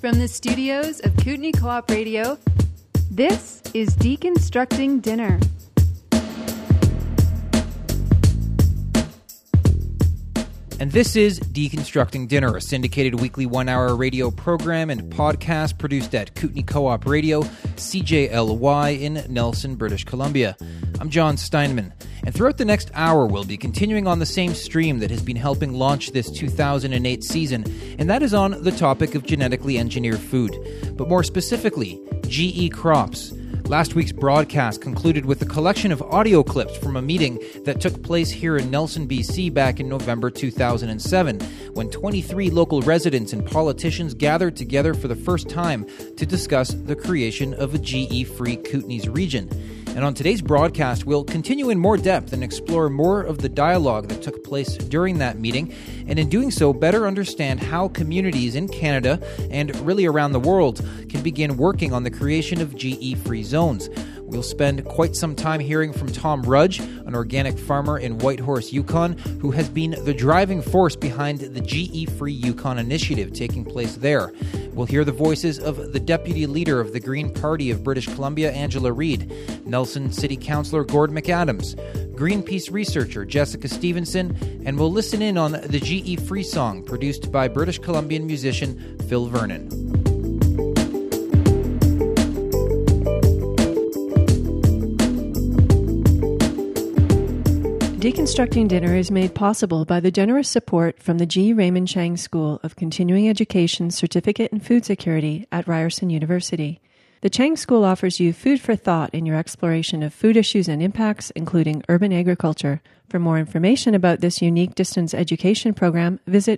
from the studios of Kootenay Co-op Radio, this is Deconstructing Dinner. And this is Deconstructing Dinner, a syndicated weekly one-hour radio program and podcast produced at Kootenay Co-op Radio, CJLY in Nelson, British Columbia. I'm John Steinman, and throughout the next hour we'll be continuing on the same stream that has been helping launch this 2008 season, and that is on the topic of genetically engineered food, but more specifically, GE crops. Last week's broadcast concluded with a collection of audio clips from a meeting that took place here in Nelson, BC back in November 2007, when 23 local residents and politicians gathered together for the first time to discuss the creation of a GE-free Kootenays region. And on today's broadcast, we'll continue in more depth and explore more of the dialogue that took place during that meeting, and in doing so, better understand how communities in Canada and really around the world can begin working on the creation of GE-free zones. We'll spend quite some time hearing from Tom Rudge, an organic farmer in Whitehorse, Yukon, who has been the driving force behind the GE-free Yukon initiative taking place there. We'll hear the voices of the Deputy Leader of the Green Party of British Columbia, Angela Reid, Nelson City Councillor Gord McAdams, Greenpeace researcher Jessica Stevenson, and we'll listen in on the GE-free song produced by British Columbian musician Phil Vernon. Deconstructing Dinner is made possible by the generous support from the G. Raymond Chang School of Continuing Education Certificate in Food Security at Ryerson University. The Chang School offers you food for thought in your exploration of food issues and impacts, including urban agriculture. For more information about this unique distance education program, visit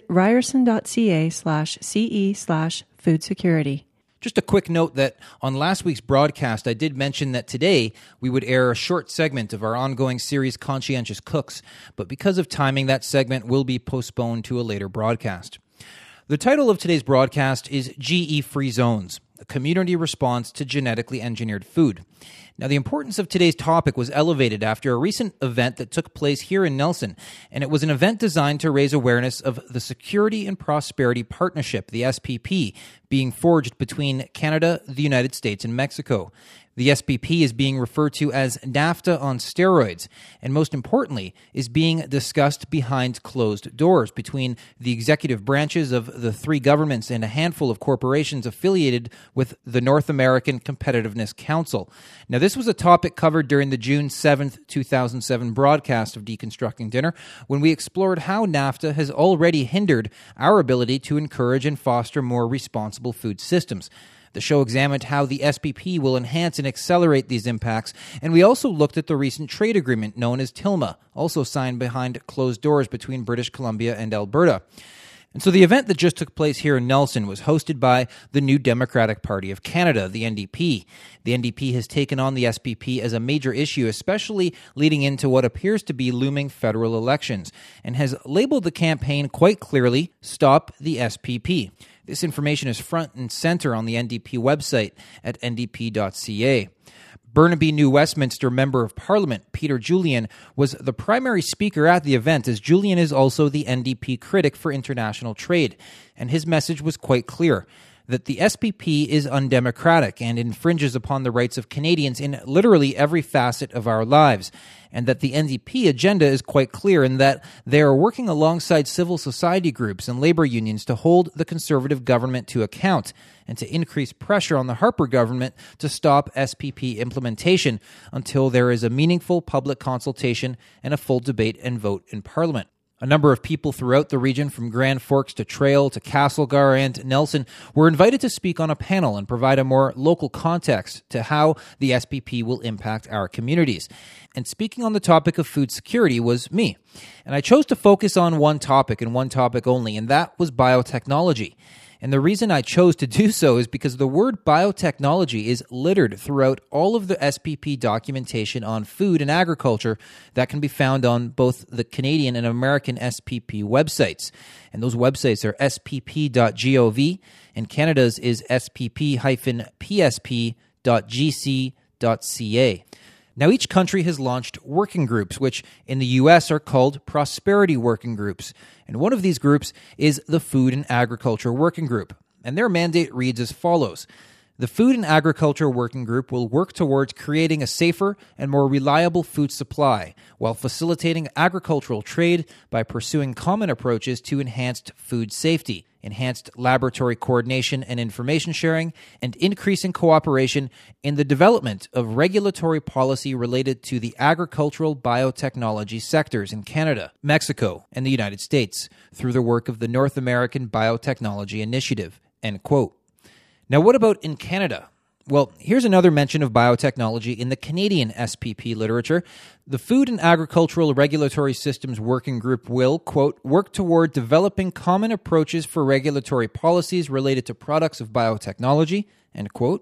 ryerson.ca/ce/food security. Just a quick note that on last week's broadcast, I did mention that today we would air a short segment of our ongoing series, Conscientious Cooks, but because of timing, that segment will be postponed to a later broadcast. The title of today's broadcast is GE-Free Zones, a community response to genetically engineered food. Now, the importance of today's topic was elevated after a recent event that took place here in Nelson, and it was an event designed to raise awareness of the Security and Prosperity Partnership, the SPP, being forged between Canada, the United States, and Mexico. The SPP is being referred to as NAFTA on steroids, and most importantly, is being discussed behind closed doors between the executive branches of the three governments and a handful of corporations affiliated with the North American Competitiveness Council. Now, this was a topic covered during the June 7th, 2007 broadcast of Deconstructing Dinner, when we explored how NAFTA has already hindered our ability to encourage and foster more responsible food systems. The show examined how the SPP will enhance and accelerate these impacts, and we also looked at the recent trade agreement known as TILMA, also signed behind closed doors between British Columbia and Alberta. And so the event that just took place here in Nelson was hosted by the New Democratic Party of Canada, the NDP. The NDP has taken on the SPP as a major issue, especially leading into what appears to be looming federal elections, and has labeled the campaign quite clearly, Stop the SPP. This information is front and center on the NDP website at ndp.ca. Burnaby New Westminster Member of Parliament Peter Julian was the primary speaker at the event, as Julian is also the NDP critic for international trade, and his message was quite clear, that the SPP is undemocratic and infringes upon the rights of Canadians in literally every facet of our lives, and that the NDP agenda is quite clear in that they are working alongside civil society groups and labor unions to hold the Conservative government to account and to increase pressure on the Harper government to stop SPP implementation until there is a meaningful public consultation and a full debate and vote in Parliament. A number of people throughout the region, from Grand Forks to Trail to Castlegar and Nelson, were invited to speak on a panel and provide a more local context to how the SPP will impact our communities. And speaking on the topic of food security was me. And I chose to focus on one topic and one topic only, and that was biotechnology. And the reason I chose to do so is because the word biotechnology is littered throughout all of the SPP documentation on food and agriculture that can be found on both the Canadian and American SPP websites. And those websites are spp.gov, and Canada's is spp-psp.gc.ca. Now, each country has launched working groups, which in the U.S. are called prosperity working groups. And one of these groups is the Food and Agriculture Working Group. and their mandate reads as follows. The Food and Agriculture Working Group will work towards creating a safer and more reliable food supply while facilitating agricultural trade by pursuing common approaches to enhanced food safety, enhanced laboratory coordination and information sharing, and increasing cooperation in the development of regulatory policy related to the agricultural biotechnology sectors in Canada, Mexico, and the United States through the work of the North American Biotechnology Initiative." End quote. Now, what about in Canada? Well, here's another mention of biotechnology in the Canadian SPP literature. The Food and Agricultural Regulatory Systems Working Group will, quote, "work toward developing common approaches for regulatory policies related to products of biotechnology," end quote,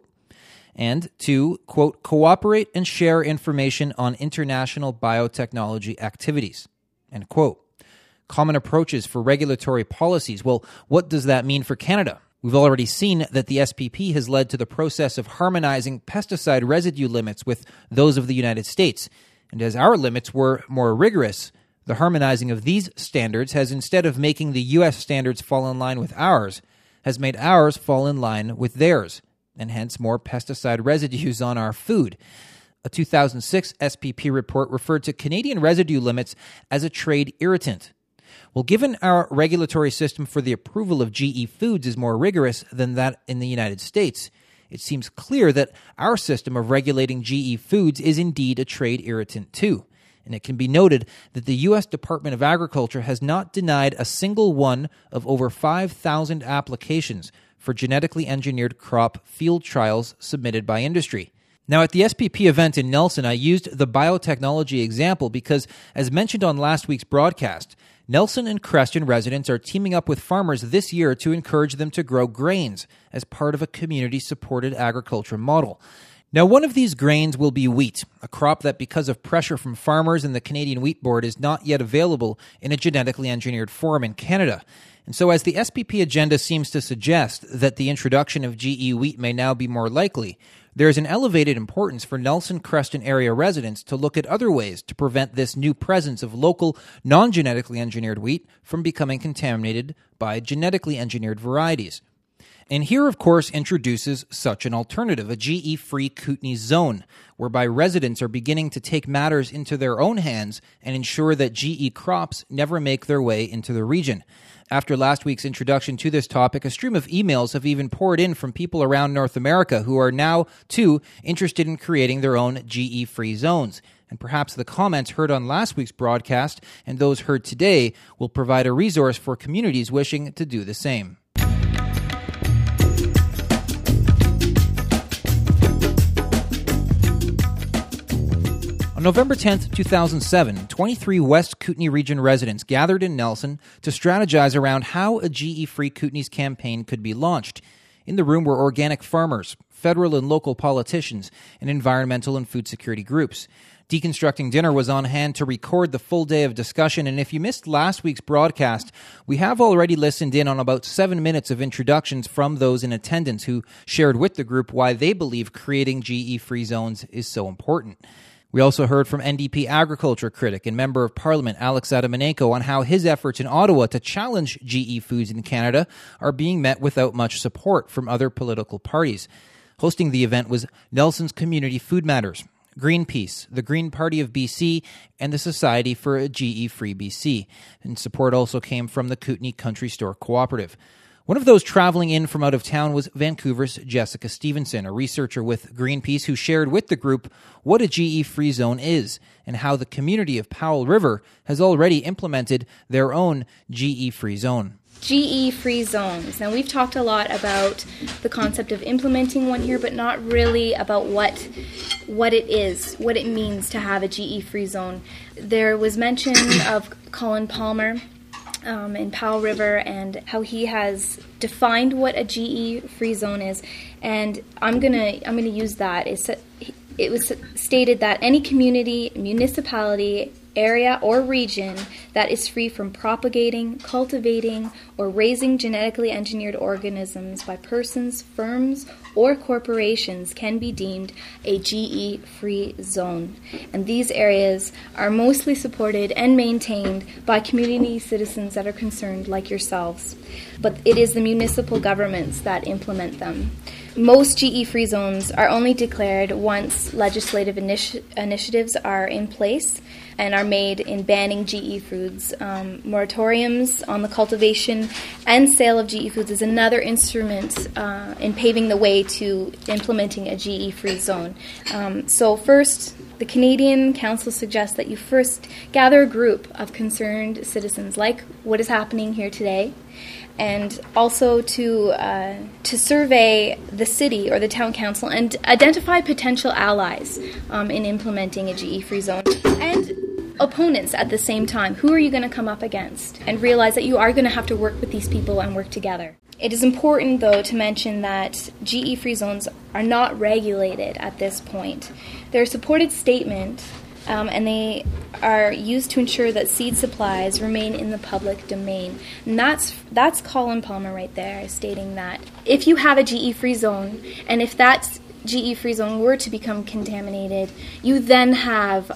and to, quote, "cooperate and share information on international biotechnology activities," end quote. Common approaches for regulatory policies. Well, what does that mean for Canada? We've already seen that the SPP has led to the process of harmonizing pesticide residue limits with those of the United States. And as our limits were more rigorous, the harmonizing of these standards has, instead of making the U.S. standards fall in line with ours, has made ours fall in line with theirs, and hence more pesticide residues on our food. A 2006 SPP report referred to Canadian residue limits as a trade irritant. Well, given our regulatory system for the approval of GE foods is more rigorous than that in the United States, it seems clear that our system of regulating GE foods is indeed a trade irritant too. And it can be noted that the U.S. Department of Agriculture has not denied a single one of over 5,000 applications for genetically engineered crop field trials submitted by industry. Now, at the SPP event in Nelson, I used the biotechnology example because, as mentioned on last week's broadcast, Nelson and Creston residents are teaming up with farmers this year to encourage them to grow grains as part of a community-supported agriculture model. Now, one of these grains will be wheat, a crop that, because of pressure from farmers and the Canadian Wheat Board, is not yet available in a genetically engineered form in Canada. And so as the SPP agenda seems to suggest that the introduction of GE wheat may now be more likely, there is an elevated importance for Nelson Creston area residents to look at other ways to prevent this new presence of local, non-genetically engineered wheat from becoming contaminated by genetically engineered varieties. And here, of course, introduces such an alternative, a GE-free Kootenay zone, whereby residents are beginning to take matters into their own hands and ensure that GE crops never make their way into the region. After last week's introduction to this topic, a stream of emails have even poured in from people around North America who are now, too, interested in creating their own GE-free zones. And perhaps the comments heard on last week's broadcast and those heard today will provide a resource for communities wishing to do the same. On November 10, 2007, 23 West Kootenay Region residents gathered in Nelson to strategize around how a GE-free Kootenays campaign could be launched. In the room were organic farmers, federal and local politicians, and environmental and food security groups. Deconstructing Dinner was on hand to record the full day of discussion, and if you missed last week's broadcast, we have already listened in on about 7 minutes of introductions from those in attendance who shared with the group why they believe creating GE-free zones is so important. We also heard from NDP agriculture critic and Member of Parliament Alex Adamanenko on how his efforts in Ottawa to challenge GE foods in Canada are being met without much support from other political parties. Hosting the event was Nelson's Community Food Matters, Greenpeace, the Green Party of BC, and the Society for a GE-Free BC. And support also came from the Kootenay Country Store Cooperative. One of those traveling in from out of town was Vancouver's Jessica Stevenson, a researcher with Greenpeace who shared with the group what a GE-free zone is and how the community of Powell River has already implemented their own GE-free zone. GE-free zones. Now, we've talked a lot about the concept of implementing one here, but not really about what it is, what it means to have a GE-free zone. There was mention of Colin Palmer in Powell River and how he has defined what a GE-free zone is, and I'm gonna use that. It was stated that any community, municipality, area or region that is free from propagating, cultivating, or raising genetically engineered organisms by persons, firms, or corporations can be deemed a GE-free zone. And these areas are mostly supported and maintained by community citizens that are concerned, like yourselves. But it is the municipal governments that implement them. Most GE-free zones are only declared once legislative initiatives are in place and are made in banning GE foods. Moratoriums on the cultivation and sale of GE foods is another instrument in paving the way to implementing a GE-free zone. So first, the Canadian Council suggests that you first gather a group of concerned citizens, like what is happening here today, and also to survey the city or the town council and identify potential allies in implementing a GE-free zone, and opponents at the same time. Who are you going to come up against? And realize that you are going to have to work with these people and work together. It is important, though, to mention that GE-free zones are not regulated at this point. They're a supported statement, and they are used to ensure that seed supplies remain in the public domain. And that's Colin Palmer right there, stating that if you have a GE-free zone, and if that GE-free zone were to become contaminated, you then have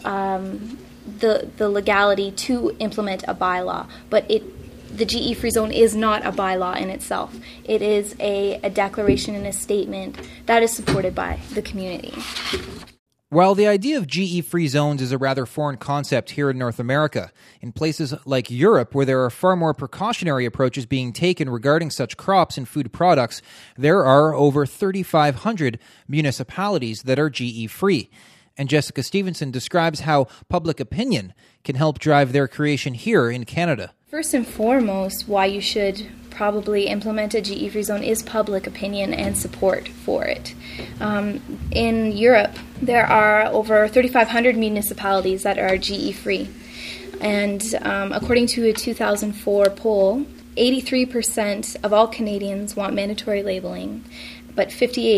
the legality to implement a bylaw. But the GE-free zone is not a bylaw in itself. It is a declaration and a statement that is supported by the community. While the idea of GE-free zones is a rather foreign concept here in North America, in places like Europe, where there are far more precautionary approaches being taken regarding such crops and food products, there are over 3,500 municipalities that are GE-free. And Jessica Stevenson describes how public opinion can help drive their creation here in Canada. First and foremost, why you should probably implement a GE-free zone is public opinion and support for it. In Europe, there are over 3,500 municipalities that are GE-free. And according to a 2004 poll, 83% of all Canadians want mandatory labeling, but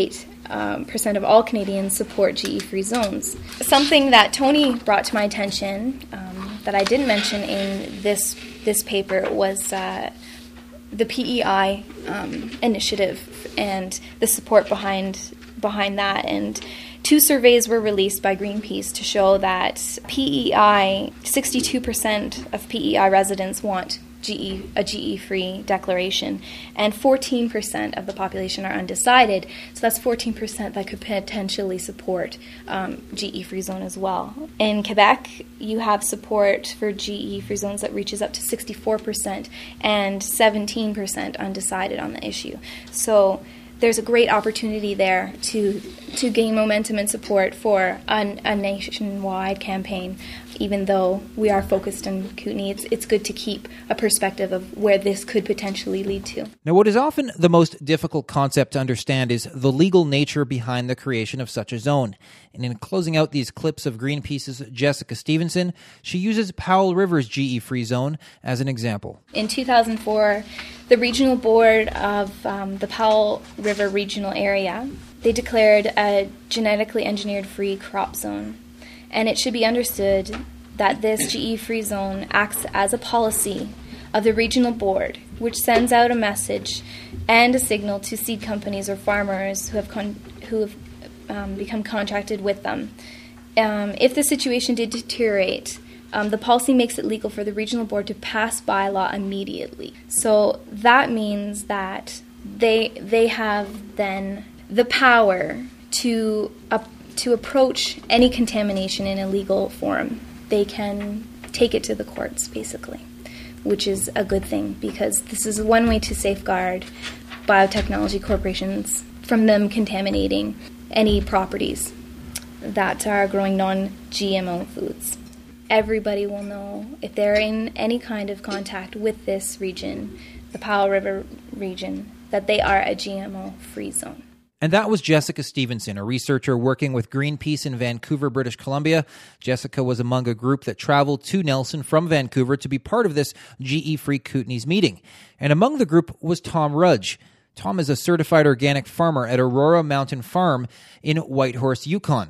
58% of all Canadians support GE-free zones. Something that Tony brought to my attention that I didn't mention in this paper was the PEI initiative and the support behind that. And 2 surveys were released by Greenpeace to show that PEI, 62% of PEI residents want a GE-free declaration, and 14% of the population are undecided. So that's 14% that could potentially support GE-free zone as well. In Quebec, you have support for GE-free zones that reaches up to 64% and 17% undecided on the issue. So there's a great opportunity there to gain momentum and support for a nationwide campaign. Even though we are focused on Kootenay, it's good to keep a perspective of where this could potentially lead to. Now, what is often the most difficult concept to understand is the legal nature behind the creation of such a zone. And in closing out these clips of Greenpeace's Jessica Stevenson, she uses Powell River's GE-free zone as an example. In 2004, the regional board of the Powell River regional area, they declared a genetically engineered free crop zone. And it should be understood that this GE-free zone acts as a policy of the regional board, which sends out a message and a signal to seed companies or farmers who have become contracted with them. If the situation did deteriorate, the policy makes it legal for the regional board to pass bylaw immediately. So that means that they have then the power to approach any contamination in a legal forum. They can take it to the courts, basically, which is a good thing, because this is one way to safeguard biotechnology corporations from them contaminating any properties that are growing non-GMO foods. Everybody will know, if they're in any kind of contact with this region, the Powell River region, that they are a GMO-free zone. And that was Jessica Stevenson, a researcher working with Greenpeace in Vancouver, British Columbia. Jessica was among a group that traveled to Nelson from Vancouver to be part of this GE-free Kootenays meeting. And among the group was Tom Rudge. Tom is a certified organic farmer at Aurora Mountain Farm in Whitehorse, Yukon.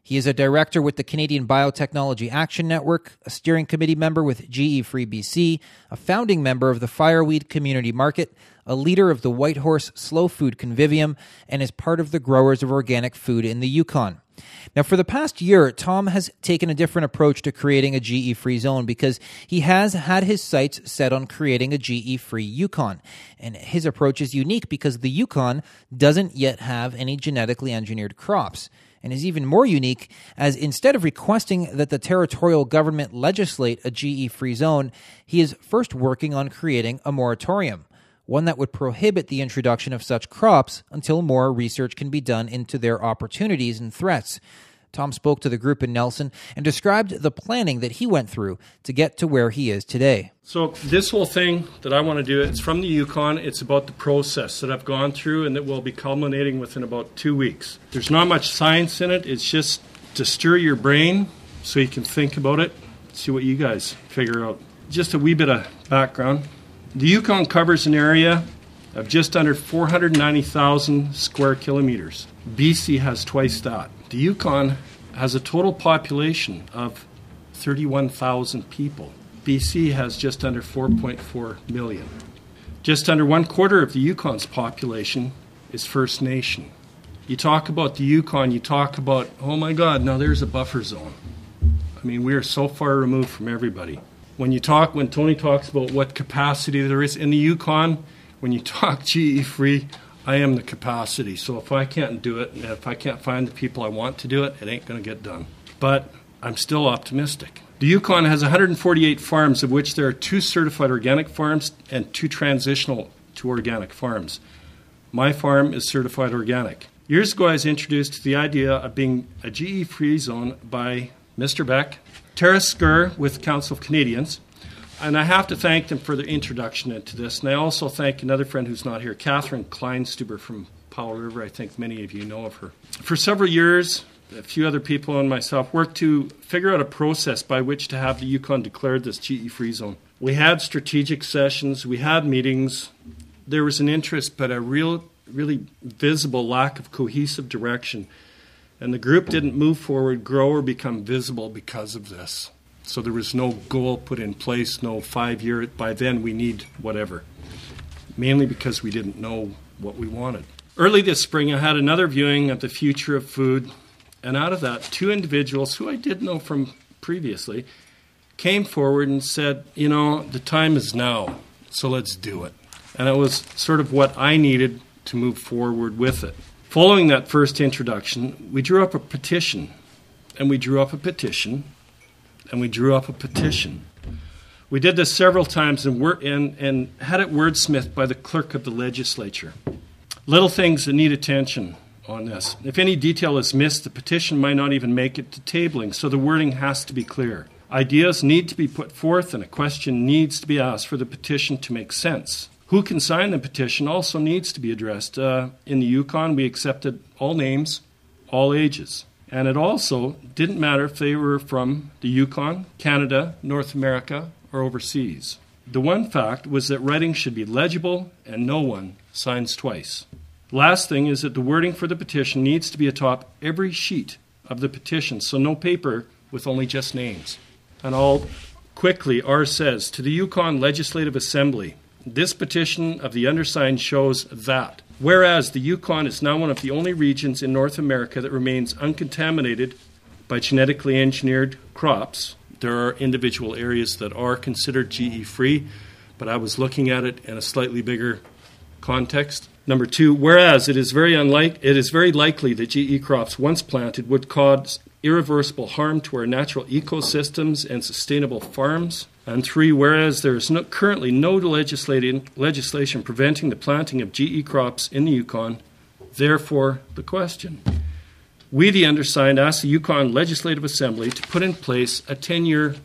He is a director with the Canadian Biotechnology Action Network, a steering committee member with GE Free BC, a founding member of the Fireweed Community Market, a leader of the Whitehorse Slow Food Convivium, and is part of the Growers of Organic Food in the Yukon. Now, for the past year, Tom has taken a different approach to creating a GE-free zone because he has had his sights set on creating a GE-free Yukon. And his approach is unique because the Yukon doesn't yet have any genetically engineered crops, and is even more unique as instead of requesting that the territorial government legislate a GE-free zone, he is first working on creating a moratorium, one that would prohibit the introduction of such crops until more research can be done into their opportunities and threats. Tom spoke to the group in Nelson and described the planning that he went through to get to where he is today. So this whole thing that I want to do, it's from the Yukon. It's about the process that I've gone through and that will be culminating within about 2 weeks. There's not much science in it. It's just to stir your brain so you can think about it, see what you guys figure out. Just a wee bit of background. The Yukon covers an area of just under 490,000 square kilometers. BC has twice that. The Yukon has a total population of 31,000 people. BC has just under 4.4 million. Just under 1/4 of the Yukon's population is First Nation. You talk about the Yukon, you talk about, oh my God, now there's a buffer zone. I mean, we are so far removed from everybody. When Tony talks about what capacity there is in the Yukon, when you talk GE-free, I am the capacity. So if I can't do it, and if I can't find the people I want to do it, it ain't going to get done. But I'm still optimistic. The Yukon has 148 farms, of which there are 2 certified organic farms and 2 transitional to organic farms. My farm is certified organic. Years ago, I was introduced to the idea of being a GE-free zone by Mr. Beck, Tara Skur with Council of Canadians, and I have to thank them for their introduction into this. And I also thank another friend who's not here, Catherine Kleinstuber from Powell River. I think many of you know of her. For several years, a few other people and myself worked to figure out a process by which to have the Yukon declared this GE-free zone. We had strategic sessions, we had meetings. There was an interest, but a really visible lack of cohesive direction. And the group didn't move forward, grow, or become visible because of this. So there was no goal put in place, no 5-year, by then we need whatever. Mainly because we didn't know what we wanted. Early this spring, I had another viewing of the future of food. And out of that, 2 individuals who I did know from previously came forward and said, you know, the time is now, so let's do it. And it was sort of what I needed to move forward with it. Following that first introduction, we drew up a petition, and we drew up a petition, and we drew up a petition. We did this several times and had it wordsmithed by the clerk of the legislature. Little things that need attention on this. If any detail is missed, the petition might not even make it to tabling, so the wording has to be clear. Ideas need to be put forth, and a question needs to be asked for the petition to make sense. Who can sign the petition also needs to be addressed. In the Yukon, we accepted all names, all ages. And it also didn't matter if they were from the Yukon, Canada, North America, or overseas. The one fact was that writing should be legible and no one signs twice. Last thing is that the wording for the petition needs to be atop every sheet of the petition, so no paper with only just names. And I'll quickly, R says, to the Yukon Legislative Assembly, this petition of the undersigned shows that, whereas the Yukon is now one of the only regions in North America that remains uncontaminated by genetically engineered crops, there are individual areas that are considered GE-free, but I was looking at it in a slightly bigger context. Number 2, whereas it is very likely that GE crops once planted would cause irreversible harm to our natural ecosystems and sustainable farms. And 3, whereas there is currently no legislation preventing the planting of GE crops in the Yukon, therefore the question. We, the undersigned, ask the Yukon Legislative Assembly to put in place a 10-year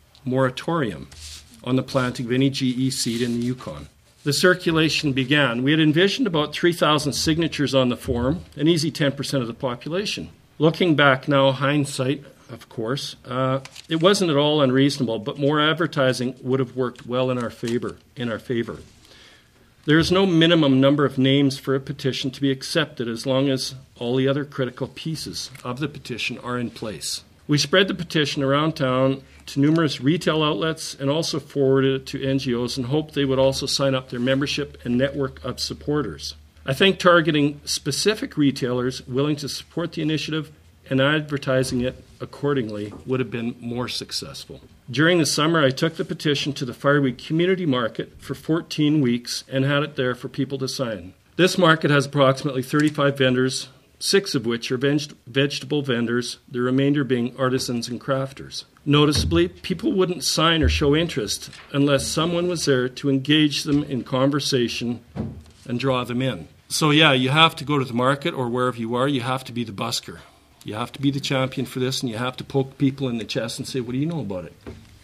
moratorium on the planting of any GE seed in the Yukon. The circulation began. We had envisioned about 3,000 signatures on the form, an easy 10% of the population. Looking back now, hindsight, of course, it wasn't at all unreasonable, but more advertising would have worked well in our favor. There is no minimum number of names for a petition to be accepted as long as all the other critical pieces of the petition are in place. We spread the petition around town to numerous retail outlets and also forwarded it to NGOs and hoped they would also sign up their membership and network of supporters. I think targeting specific retailers willing to support the initiative and advertising it accordingly would have been more successful. During the summer, I took the petition to the Fireweed Community Market for 14 weeks and had it there for people to sign. This market has approximately 35 vendors, 6 of which are vegetable vendors, the remainder being artisans and crafters. Noticeably, people wouldn't sign or show interest unless someone was there to engage them in conversation and draw them in. So yeah, you have to go to the market or wherever you are, you have to be the busker. You have to be the champion for this, and you have to poke people in the chest and say, what do you know about it?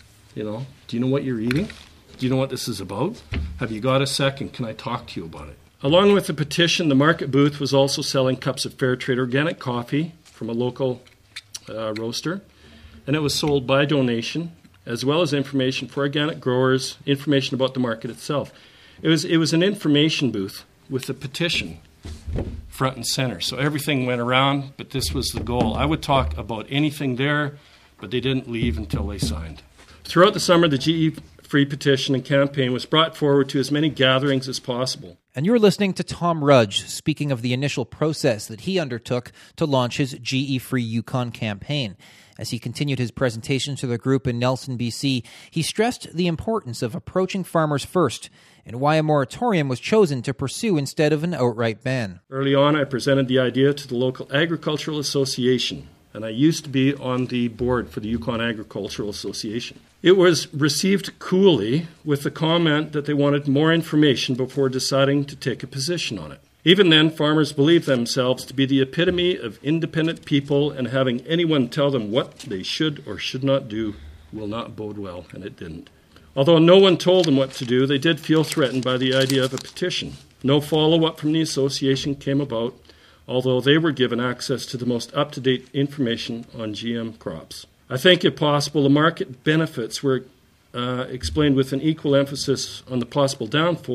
Do you know what you're eating? Do you know what this is about? Have you got a second? Can I talk to you about it? Along with the petition, the market booth was also selling cups of fair trade organic coffee from a local roaster, and it was sold by donation, as well as information for organic growers, information about the market itself. It was an information booth with a petition front and center. So everything went around, but this was the goal. I would talk about anything there, but they didn't leave until they signed. Throughout the summer, the GE Free petition and campaign was brought forward to as many gatherings as possible. And you're listening to Tom Rudge speaking of the initial process that he undertook to launch his GE Free Yukon campaign. As he continued his presentation to the group in Nelson, BC, he stressed the importance of approaching farmers first and why a moratorium was chosen to pursue instead of an outright ban. Early on, I presented the idea to the local agricultural association, and I used to be on the board for the Yukon Agricultural Association. It was received coolly with the comment that they wanted more information before deciding to take a position on it. Even then, farmers believed themselves to be the epitome of independent people, and having anyone tell them what they should or should not do will not bode well, and it didn't. Although no one told them what to do, they did feel threatened by the idea of a petition. No follow-up from the association came about, although they were given access to the most up-to-date information on GM crops. I think, if possible, the market benefits were explained with an equal emphasis on the possible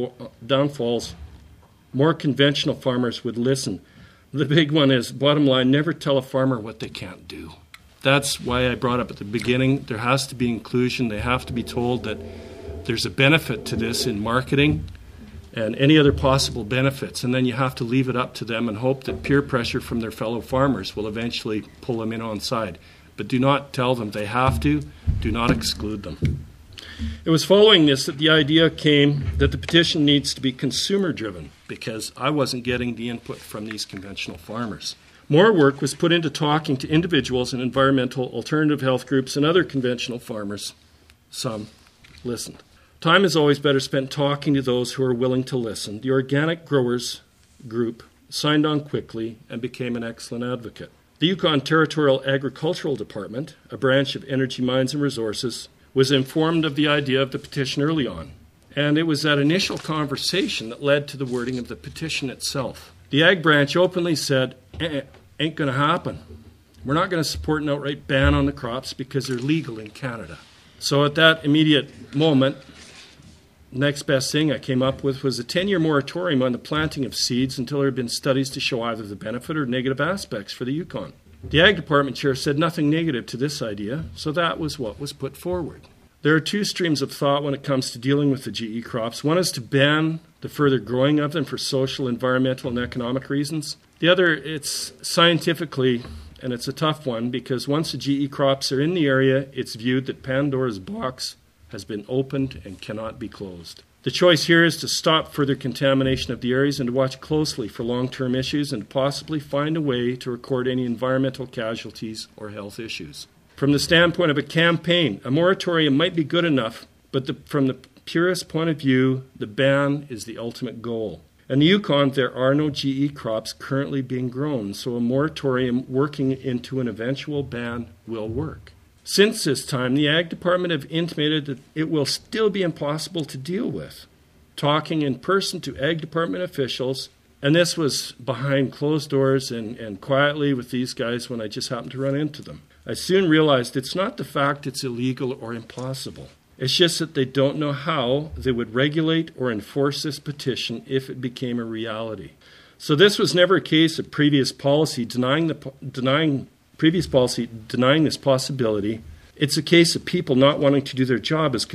downfalls. More conventional farmers would listen. The big one is, bottom line, never tell a farmer what they can't do. That's why I brought up at the beginning, there has to be inclusion. They have to be told that there's a benefit to this in marketing and any other possible benefits. And then you have to leave it up to them and hope that peer pressure from their fellow farmers will eventually pull them in on side. But do not tell them they have to. Do not exclude them. It was following this that the idea came that the petition needs to be consumer-driven, because I wasn't getting the input from these conventional farmers. More work was put into talking to individuals and environmental alternative health groups and other conventional farmers. Some listened. Time is always better spent talking to those who are willing to listen. The organic growers group signed on quickly and became an excellent advocate. The Yukon Territorial Agricultural Department, a branch of Energy Mines and Resources, was informed of the idea of the petition early on. And it was that initial conversation that led to the wording of the petition itself. The Ag branch openly said, ain't going to happen. We're not going to support an outright ban on the crops because they're legal in Canada. So at that immediate moment, next best thing I came up with was a 10-year moratorium on the planting of seeds until there had been studies to show either the benefit or negative aspects for the Yukon. The Ag Department chair said nothing negative to this idea, so that was what was put forward. There are two streams of thought when it comes to dealing with the GE crops. One is to ban the further growing of them for social, environmental, and economic reasons. The other, it's scientifically, and it's a tough one, because once the GE crops are in the area, it's viewed that Pandora's box has been opened and cannot be closed. The choice here is to stop further contamination of the areas and to watch closely for long-term issues and possibly find a way to record any environmental casualties or health issues. From the standpoint of a campaign, a moratorium might be good enough, but from the purist point of view, the ban is the ultimate goal. In the Yukon, there are no GE crops currently being grown, so a moratorium working into an eventual ban will work. Since this time, the Ag Department have intimated that it will still be impossible to deal with. Talking in person to Ag Department officials, and this was behind closed doors and quietly with these guys when I just happened to run into them. I soon realized it's not the fact it's illegal or impossible. It's just that they don't know how they would regulate or enforce this petition if it became a reality. So this was never a case of previous policy denying this possibility. It's a case of people not wanting to do their job as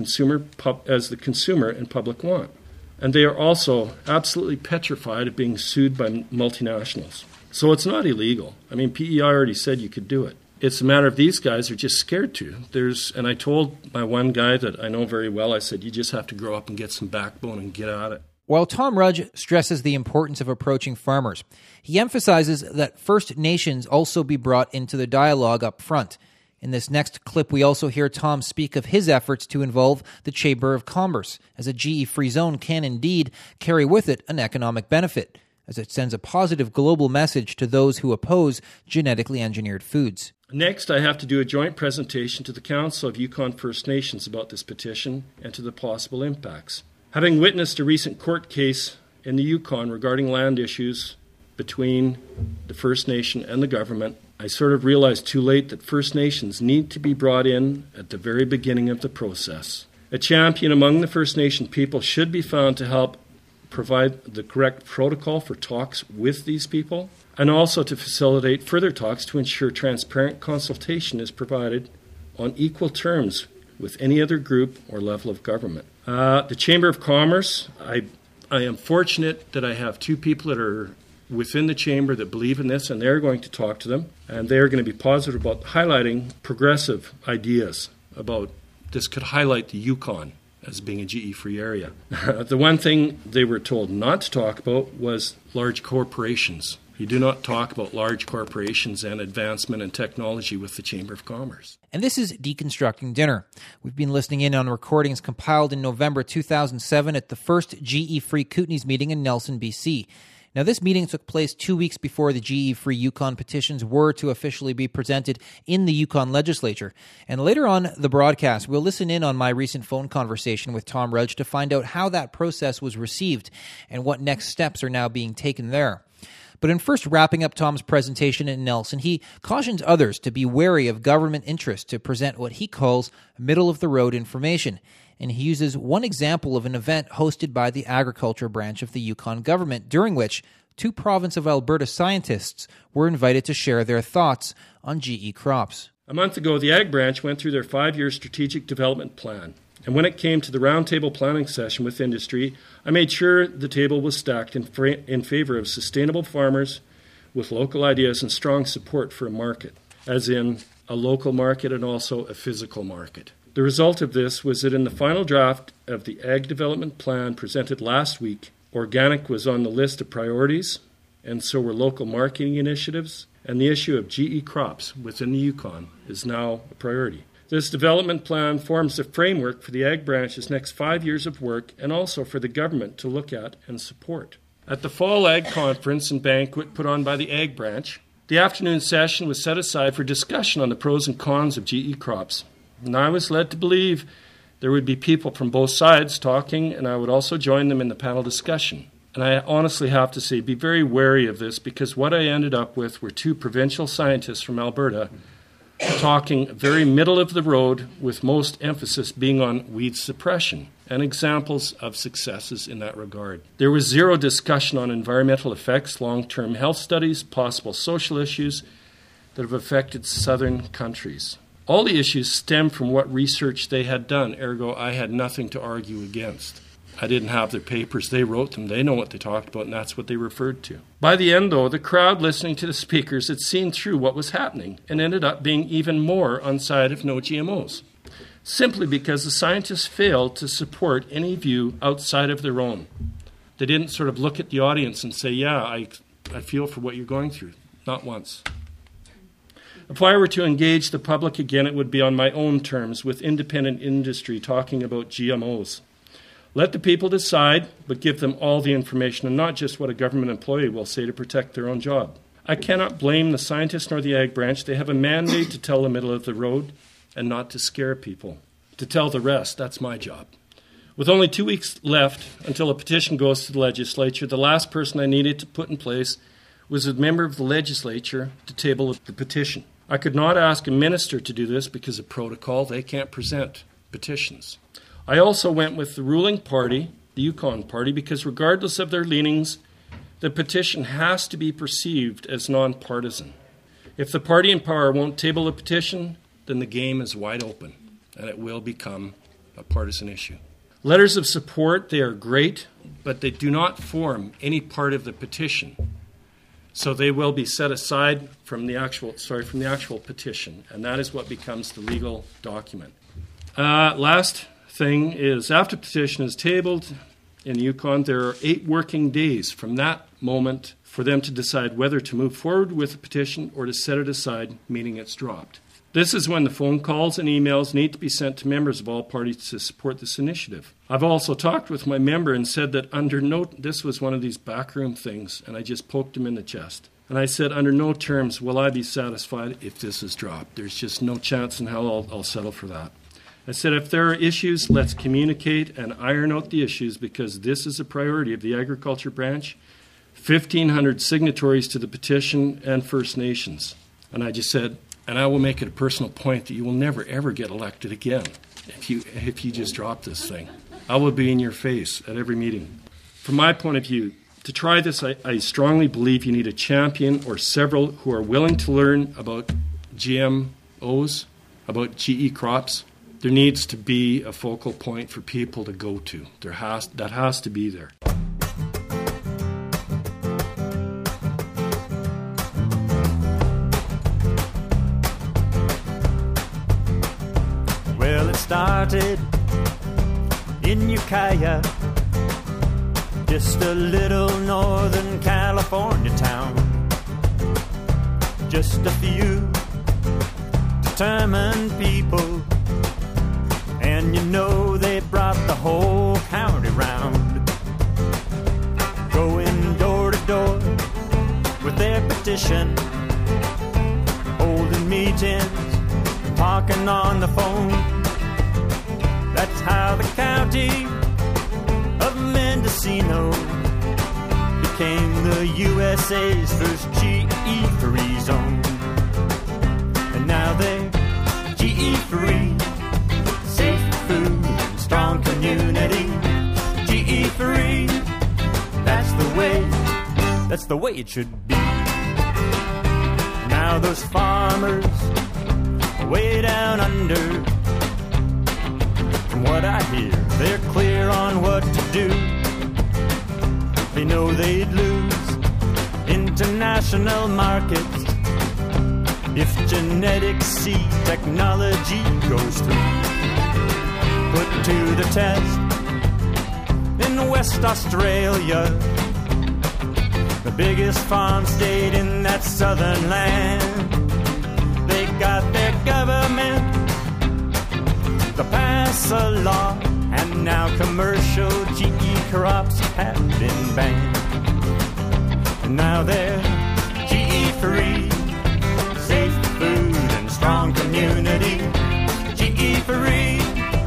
the consumer and public want. And they are also absolutely petrified of being sued by multinationals. So it's not illegal. I mean, PEI already said you could do it. It's a matter of these guys are just scared to. And I told my one guy that I know very well, I said, you just have to grow up and get some backbone and get at it. While Tom Rudge stresses the importance of approaching farmers, he emphasizes that First Nations also be brought into the dialogue up front. In this next clip, we also hear Tom speak of his efforts to involve the Chamber of Commerce, as a GE-free zone can indeed carry with it an economic benefit, as it sends a positive global message to those who oppose genetically engineered foods. Next, I have to do a joint presentation to the Council of Yukon First Nations about this petition and to the possible impacts. Having witnessed a recent court case in the Yukon regarding land issues between the First Nation and the government, I sort of realized too late that First Nations need to be brought in at the very beginning of the process. A champion among the First Nation people should be found to help provide the correct protocol for talks with these people, and also to facilitate further talks to ensure transparent consultation is provided on equal terms with any other group or level of government. The Chamber of Commerce, I am fortunate that I have two people that are within the Chamber that believe in this, and they're going to talk to them, and they're going to be positive about highlighting progressive ideas about this could highlight the Yukon as being a GE-free area. The one thing they were told not to talk about was large corporations. You do not talk about large corporations and advancement in technology with the Chamber of Commerce. And this is Deconstructing Dinner. We've been listening in on recordings compiled in November 2007 at the first GE-free Kootenays meeting in Nelson, BC. Now, this meeting took place 2 weeks before the GE-free Yukon petitions were to officially be presented in the Yukon legislature. And later on the broadcast, we'll listen in on my recent phone conversation with Tom Rudge to find out how that process was received and what next steps are now being taken there. But in first wrapping up Tom's presentation in Nelson, he cautions others to be wary of government interest to present what he calls middle-of-the-road information. And he uses one example of an event hosted by the agriculture branch of the Yukon government, during which 2 Province of Alberta scientists were invited to share their thoughts on GE crops. A month ago, the Ag Branch went through their 5-year strategic development plan. And when it came to the roundtable planning session with industry, I made sure the table was stacked in favor of sustainable farmers with local ideas and strong support for a market, as in a local market and also a physical market. The result of this was that in the final draft of the Ag Development Plan presented last week, organic was on the list of priorities, and so were local marketing initiatives, and the issue of GE crops within the Yukon is now a priority. This development plan forms the framework for the Ag Branch's next 5 years of work and also for the government to look at and support. At the Fall Ag Conference and Banquet put on by the Ag Branch, the afternoon session was set aside for discussion on the pros and cons of GE crops. And I was led to believe there would be people from both sides talking, and I would also join them in the panel discussion. And I honestly have to say, be very wary of this, because what I ended up with were 2 provincial scientists from Alberta talking very middle of the road, with most emphasis being on weed suppression and examples of successes in that regard. There was zero discussion on environmental effects, long-term health studies, possible social issues that have affected southern countries. All the issues stem from what research they had done, ergo I had nothing to argue against. I didn't have their papers, they wrote them, they know what they talked about, and that's what they referred to. By the end, though, the crowd listening to the speakers had seen through what was happening and ended up being even more on side of no GMOs, simply because the scientists failed to support any view outside of their own. They didn't sort of look at the audience and say, yeah, I feel for what you're going through. Not once. If I were to engage the public again, it would be on my own terms, with independent industry talking about GMOs. Let the people decide, but give them all the information and not just what a government employee will say to protect their own job. I cannot blame the scientists nor the Ag Branch. They have a mandate to tell the middle of the road and not to scare people. To tell the rest, that's my job. With only 2 weeks left until a petition goes to the legislature, the last person I needed to put in place was a member of the legislature to table the petition. I could not ask a minister to do this because of protocol. They can't present petitions. I also went with the ruling party, the Yukon Party, because regardless of their leanings, the petition has to be perceived as nonpartisan. If the party in power won't table a petition, then the game is wide open, and it will become a partisan issue. Letters of support, they are great, but they do not form any part of the petition. So they will be set aside from the actual petition, and that is what becomes the legal document. Last thing is, after petition is tabled in Yukon, there are 8 working days from that moment for them to decide whether to move forward with the petition or to set it aside, meaning it's dropped. This is when the phone calls and emails need to be sent to members of all parties to support this initiative. I've also talked with my member and said that this was one of these backroom things, and I just poked him in the chest. And I said, under no terms will I be satisfied if this is dropped. There's just no chance in hell I'll settle for that. I said, if there are issues, let's communicate and iron out the issues, because this is a priority of the agriculture branch, 1,500 signatories to the petition, and First Nations. And I just said, and I will make it a personal point that you will never, ever get elected again if you just drop this thing. I will be in your face at every meeting. From my point of view, to try this, I strongly believe you need a champion or several who are willing to learn about GMOs, about GE crops. There needs to be a focal point for people to go to. That has to be there. Well, it started in Ukiah, just a little northern California town. Just a few determined people, and you know they brought the whole county round, going door to door with their petition, holding meetings, talking on the phone. That's how the county of Mendocino became the USA's first GE-free zone. And now they're GE-free, safe food and strong community. GE-free, that's the way it should be. Now those farmers way down under, from what I hear, they're clear on what to do. They know they'd lose international markets if genetic seed technology goes through. Put to the test in West Australia, the biggest farm state in that southern land. They got their government to pass a law, and now commercial GE crops have been banned. And now they're GE-free, safe food and strong community. GE-free,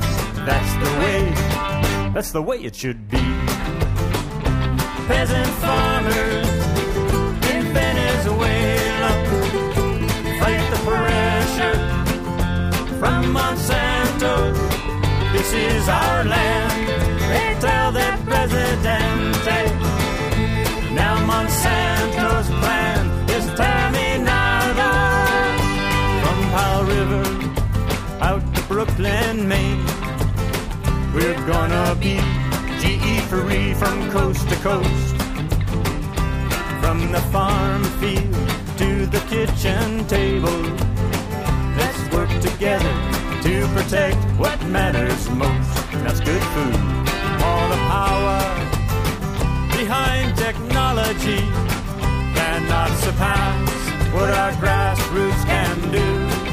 that's the way it should be. Peasant farmers in Venezuela fight the pressure from Monsanto. This is our land, they tell their presidente. Now Monsanto's plan is terminado. From Powell River out to Brooklyn, Maine, we're gonna be GE-free from coast to coast. From the farm field to the kitchen table, let's work together to protect what matters most. That's good food. All the power behind technology cannot surpass what our grassroots can do.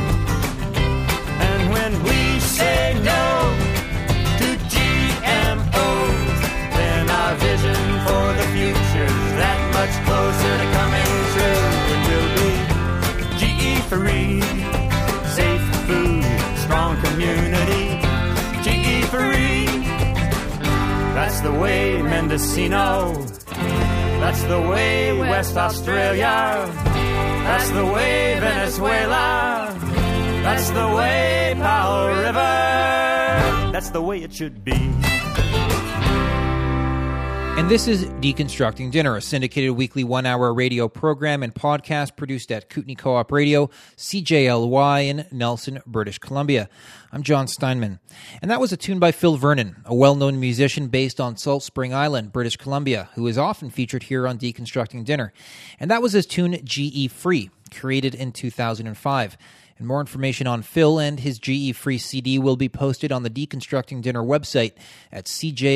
And when we say no to GMOs, then our vision for the future's that much closer to coming true. It will be GE-free, safe food, strong community. GE-free, that's the way Mendocino, that's the way West Australia, that's the way Venezuela, that's the way Powell River. That's the way it should be. And this is Deconstructing Dinner, a syndicated weekly 1-hour radio program and podcast produced at Kootenai Co-op Radio, CJLY in Nelson, British Columbia. I'm John Steinman. And that was a tune by Phil Vernon, a well-known musician based on Salt Spring Island, British Columbia, who is often featured here on Deconstructing Dinner. And that was his tune GE Free, created in 2005. And more information on Phil and his GE Free CD will be posted on the Deconstructing Dinner website at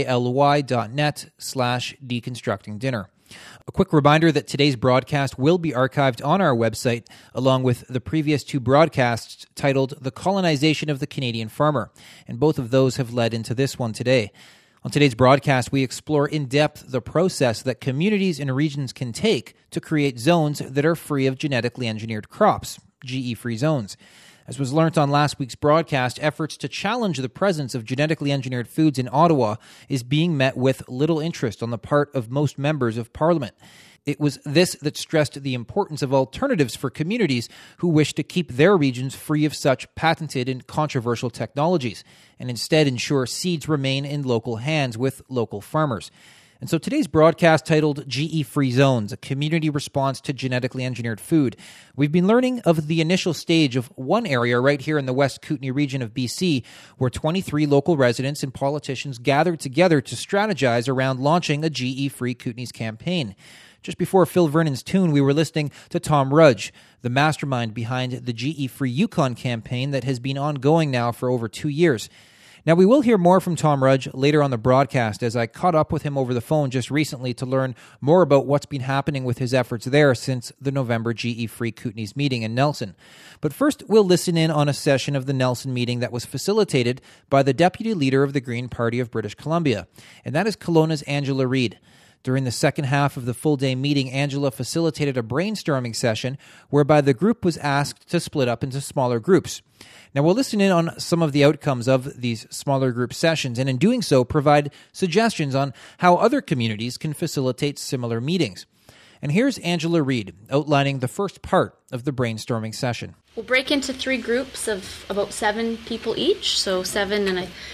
cjly.net/deconstructingdinner. A quick reminder that today's broadcast will be archived on our website, along with the previous two broadcasts titled The Colonization of the Canadian Farmer, and both of those have led into this one today. On today's broadcast, we explore in depth the process that communities and regions can take to create zones that are free of genetically engineered crops, GE-free zones. As was learnt on last week's broadcast, efforts to challenge the presence of genetically engineered foods in Ottawa is being met with little interest on the part of most members of Parliament. It was this that stressed the importance of alternatives for communities who wish to keep their regions free of such patented and controversial technologies, and instead ensure seeds remain in local hands with local farmers. And so today's broadcast, titled GE Free Zones, a community response to genetically engineered food, we've been learning of the initial stage of one area right here in the West Kootenai region of BC, where 23 local residents and politicians gathered together to strategize around launching a GE Free Kootenays campaign. Just before Phil Vernon's tune, we were listening to Tom Rudge, the mastermind behind the GE Free Yukon campaign that has been ongoing now for over 2 years. Now, we will hear more from Tom Rudge later on the broadcast, as I caught up with him over the phone just recently to learn more about what's been happening with his efforts there since the November GE Free Kootenays meeting in Nelson. But first, we'll listen in on a session of the Nelson meeting that was facilitated by the Deputy Leader of the Green Party of British Columbia, and that is Kelowna's Angela Reid. During the second half of the full-day meeting, Angela facilitated a brainstorming session whereby the group was asked to split up into smaller groups. Now, we'll listen in on some of the outcomes of these smaller group sessions, and in doing so, provide suggestions on how other communities can facilitate similar meetings. And here's Angela Reid outlining the first part of the brainstorming session. We'll break into 3 groups of about 7 people each, so 7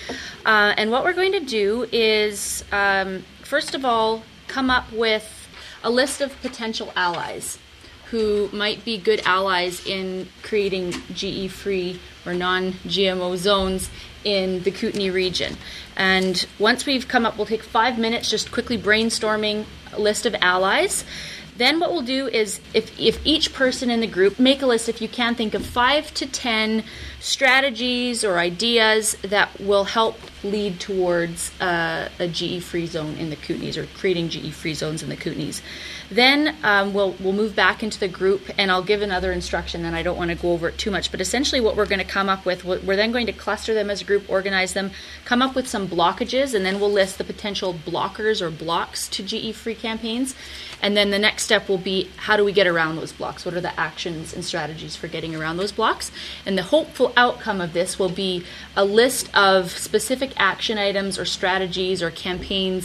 and what we're going to do is, first of all, come up with a list of potential allies who might be good allies in creating GE-free or non-GMO zones in the Kootenay region. And once we've come up, we'll take 5 minutes just quickly brainstorming a list of allies. Then what we'll do is, if each person in the group, make a list, if you can, think of 5 to 10 strategies or ideas that will help lead towards a GE-free zone in the Kootenays, or creating GE-free zones in the Kootenays. Then we'll move back into the group, and I'll give another instruction, and I don't want to go over it too much, but essentially what we're going to come up with, we're then going to cluster them as a group, organize them, come up with some blockages, and then we'll list the potential blockers or blocks to GE-free campaigns. And then the next step will be, how do we get around those blocks? What are the actions and strategies for getting around those blocks? And the hopeful outcome of this will be a list of specific action items or strategies or campaign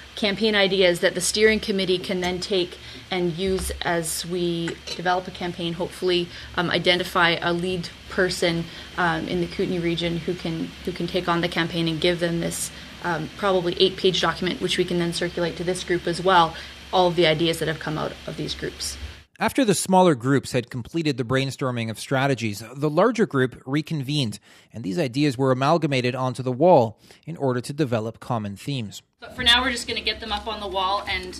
ideas that the steering committee can then take and use as we develop a campaign, hopefully identify a lead person in the Kootenay region who can take on the campaign and give them this probably 8-page document, which we can then circulate to this group as well, all of the ideas that have come out of these groups. After the smaller groups had completed the brainstorming of strategies, the larger group reconvened, and these ideas were amalgamated onto the wall in order to develop common themes. But for now, we're just going to get them up on the wall and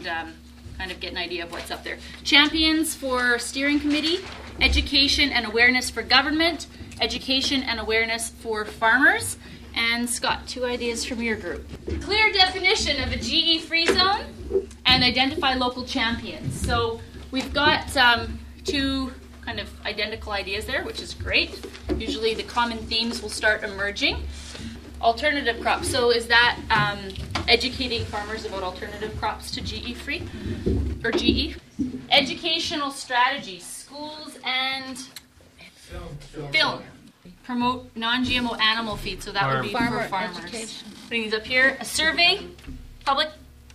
kind of get an idea of what's up there. Champions for steering committee, education and awareness for government, education and awareness for farmers. And Scott, 2 ideas from your group. Clear definition of a GE-free zone and identify local champions. So we've got 2 kind of identical ideas there, which is great. Usually the common themes will start emerging. Alternative crops. So is that educating farmers about alternative crops to GE-free or GE? Educational strategies, schools and film. Promote non-GMO animal feed, so that would be for farmers. Education. Putting these up here. A survey, public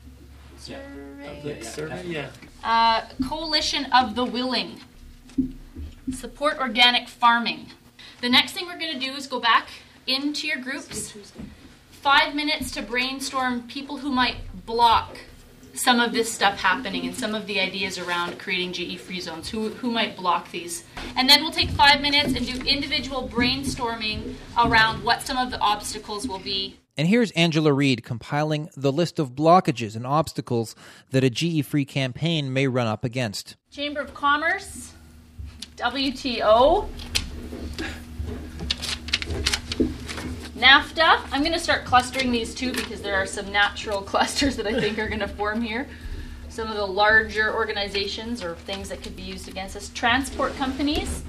survey, yeah. Coalition of the willing. Support organic farming. The next thing we're going to do is go back into your groups 5 minutes to brainstorm people who might block some of this stuff happening and some of the ideas around creating GE-free zones. Who might block these? And then we'll take 5 minutes and do individual brainstorming around what some of the obstacles will be. And here's Angela Reed compiling the list of blockages and obstacles that a GE-free campaign may run up against. Chamber of Commerce, WTO, NAFTA. I'm going to start clustering these two because there are some natural clusters that I think are going to form here. Some of the larger organizations or things that could be used against us. Transport companies,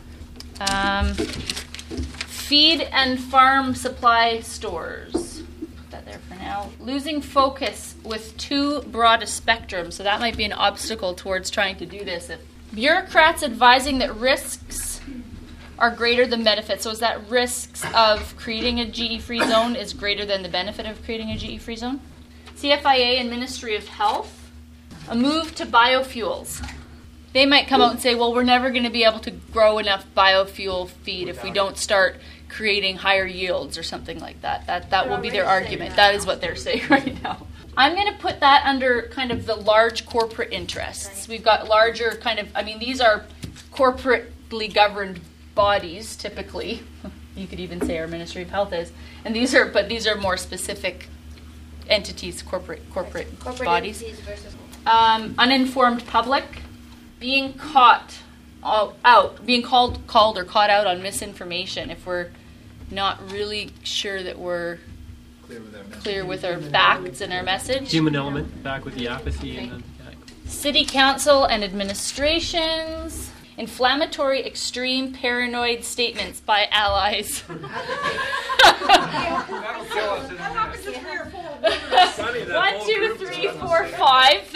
feed and farm supply stores. Put that there for now. Losing focus with too broad a spectrum. So that might be an obstacle towards trying to do this. If bureaucrats advising that risks are greater than benefits. So is that risks of creating a GE-free zone is greater than the benefit of creating a GE-free zone? CFIA and Ministry of Health, a move to biofuels. They might come out and say, well, we're never going to be able to grow enough biofuel feed if we don't start creating higher yields or something like that. That will be their argument. That is what they're saying right now. I'm going to put that under kind of the large corporate interests. We've got larger kind of, these are corporately governed bodies, typically. You could even say our Ministry of Health is. And these are more specific entities, corporate bodies. Uninformed public, being caught out, being called or caught out on misinformation if we're not really sure that we're clear with our facts and our message. Human element, back with the apathy. And then, City council and administrations. Inflammatory, extreme, paranoid statements by allies. 1, 2, 3, 4, 5.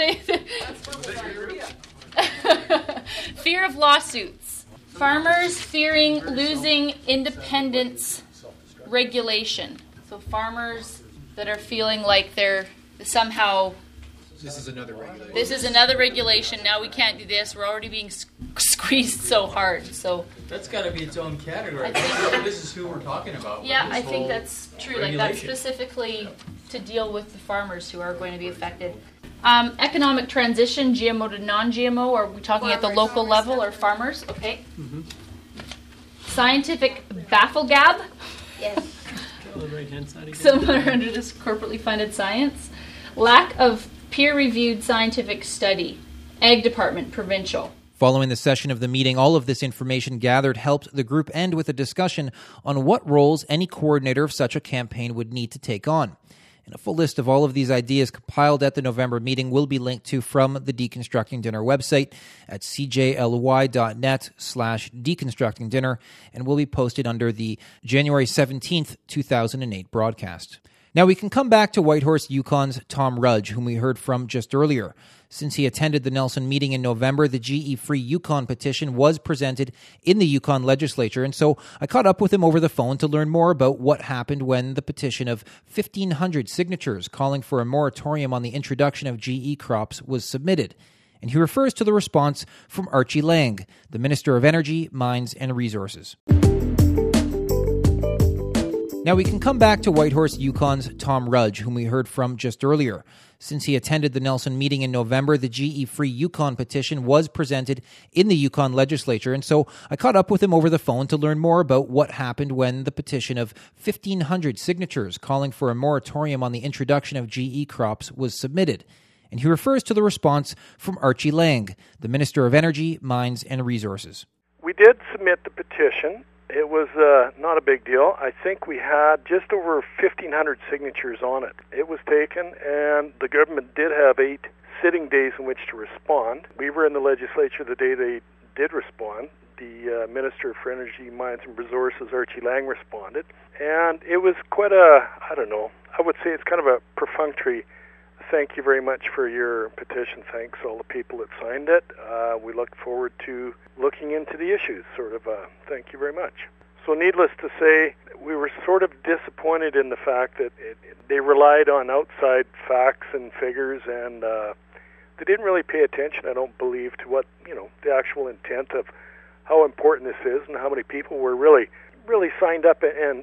Fear of lawsuits. Farmers fearing losing independence regulation. So farmers that are feeling like they're somehow... This is another regulation. This is another regulation. Now we can't do this. We're already being squeezed so hard. So that's got to be its own category. This is who we're talking about. Yeah, I think that's true. Like that's specifically to deal with the farmers who are going to be affected. Economic transition, GMO to non-GMO. Are we talking at the local level or farmers? Okay. Mm-hmm. Scientific bafflegab. Yes. on the right-hand side again. Somewhere under this corporately funded science. Lack of peer-reviewed scientific study. Ag Department, provincial. Following the session of the meeting, all of this information gathered helped the group end with a discussion on what roles any coordinator of such a campaign would need to take on. And a full list of all of these ideas compiled at the November meeting will be linked to from the Deconstructing Dinner website at cjly.net/deconstructingdinner and will be posted under the January 17th, 2008 broadcast. Now we can come back to Whitehorse Yukon's Tom Rudge, whom we heard from just earlier. Since he attended the Nelson meeting in November, the GE Free Yukon petition was presented in the Yukon legislature, and so I caught up with him over the phone to learn more about what happened when the petition of 1,500 signatures calling for a moratorium on the introduction of GE crops was submitted. And he refers to the response from Archie Lang, the Minister of Energy, Mines and Resources. Now we can come back to Whitehorse Yukon's Tom Rudge, whom we heard from just earlier. Since he attended the Nelson meeting in November, the GE Free Yukon petition was presented in the Yukon legislature, and so I caught up with him over the phone to learn more about what happened when the petition of 1,500 signatures calling for a moratorium on the introduction of GE crops was submitted. And he refers to the response from Archie Lang, the Minister of Energy, Mines and Resources. We did submit the petition. It was not a big deal. I think we had just over 1,500 signatures on it. It was taken, and the government did have 8 sitting days in which to respond. We were in the legislature the day they did respond. The Minister for Energy, Mines and Resources, Archie Lang, responded. And it was quite I would say it's kind of a perfunctory thank you very much for your petition. Thanks all the people that signed it. We look forward to looking into the issues, thank you very much. So needless to say, we were sort of disappointed in the fact that they relied on outside facts and figures, and they didn't really pay attention, I don't believe, to what, the actual intent of how important this is and how many people were really really signed up and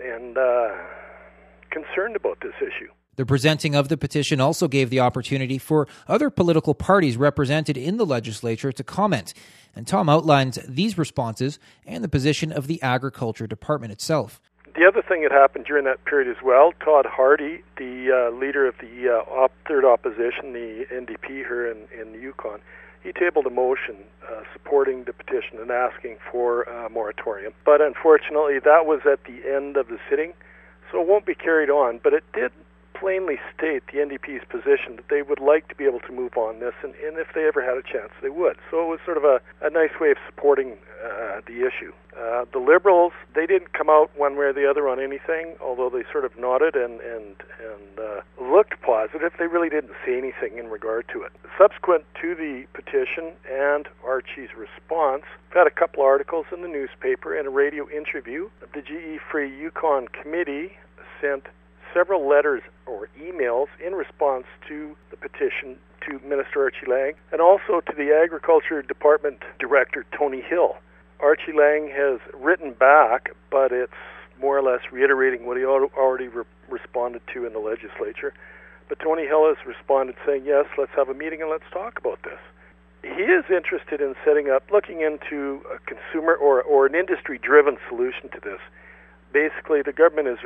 concerned about this issue. The presenting of the petition also gave the opportunity for other political parties represented in the legislature to comment, and Tom outlines these responses and the position of the Agriculture Department itself. The other thing that happened during that period as well, Todd Hardy, the leader of the third opposition, the NDP here in the Yukon, he tabled a motion supporting the petition and asking for a moratorium. But unfortunately, that was at the end of the sitting, so it won't be carried on. But it did plainly state the NDP's position that they would like to be able to move on this, and if they ever had a chance, they would. So it was sort of a nice way of supporting the issue. The Liberals, they didn't come out one way or the other on anything, although they sort of nodded and looked positive. They really didn't say anything in regard to it. Subsequent to the petition and Archie's response, we've had a couple articles in the newspaper and a radio interview. The GE Free Yukon Committee sent several letters or emails in response to the petition to Minister Archie Lang and also to the Agriculture Department Director Tony Hill. Archie Lang has written back, but it's more or less reiterating what he already responded to in the legislature. But Tony Hill has responded saying, yes, let's have a meeting and let's talk about this. He is interested in looking into a consumer or an industry-driven solution to this. Basically, the government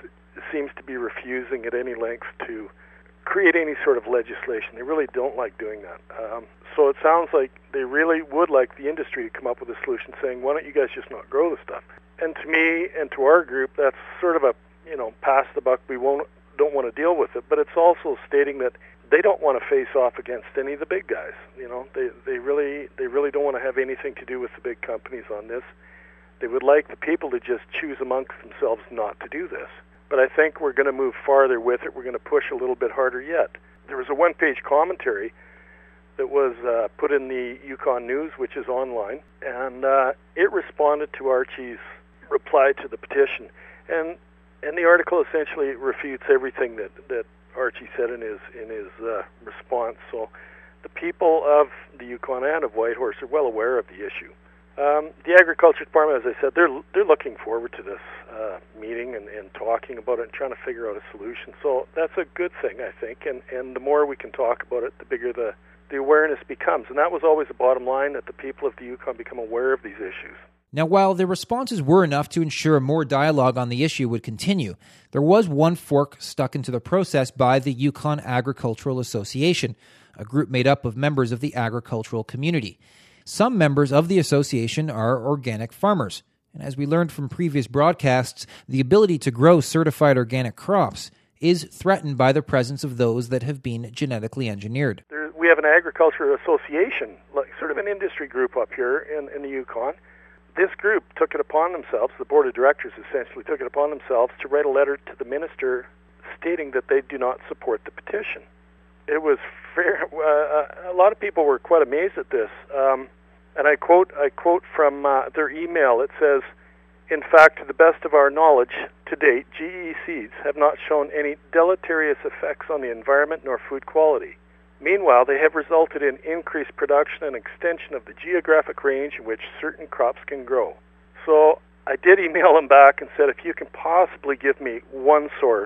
seems to be refusing at any length to create any sort of legislation. They really don't like doing that. So it sounds like they really would like the industry to come up with a solution saying, why don't you guys just not grow the stuff? And to me and to our group, that's sort of a, pass the buck, we don't want to deal with it. But it's also stating that they don't want to face off against any of the big guys. They really don't want to have anything to do with the big companies on this. They would like the people to just choose amongst themselves not to do this. But I think we're going to move farther with it. We're going to push a little bit harder yet. There was a one-page commentary that was put in the Yukon News, which is online, and it responded to Archie's reply to the petition. And the article essentially refutes everything that Archie said in his response. So the people of the Yukon and of Whitehorse are well aware of the issue. The Agriculture Department, as I said, they're looking forward to this meeting and talking about it and trying to figure out a solution. So that's a good thing, I think. And the more we can talk about it, the bigger the awareness becomes. And that was always the bottom line, that the people of the Yukon become aware of these issues. Now, while the responses were enough to ensure more dialogue on the issue would continue, there was one fork stuck into the process by the Yukon Agricultural Association, a group made up of members of the agricultural community. Some members of the association are organic farmers, and as we learned from previous broadcasts, the ability to grow certified organic crops is threatened by the presence of those that have been genetically engineered. We have an agriculture association, like sort of an industry group up here in the Yukon. This group took it upon themselves, the board of directors essentially took it upon themselves to write a letter to the minister stating that they do not support the petition. It was fair. A lot of people were quite amazed at this. And I quote from their email. It says, in fact, to the best of our knowledge, to date, GE seeds have not shown any deleterious effects on the environment nor food quality. Meanwhile, they have resulted in increased production and extension of the geographic range in which certain crops can grow. So I did email them back and said, if you can possibly give me one source